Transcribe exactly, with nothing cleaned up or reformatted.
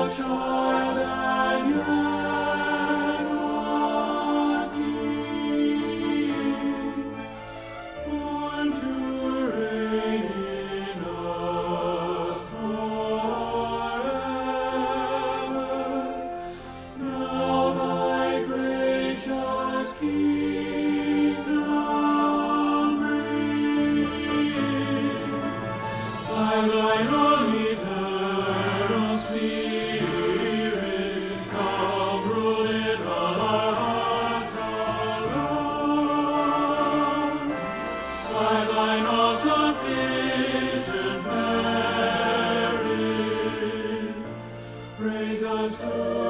child and yet not king, born to reign in us forever. Now thy gracious kingdom bring, by thine own eternal Spirit, come rule in our hearts alone. By thine all-sufficient merit, raise us to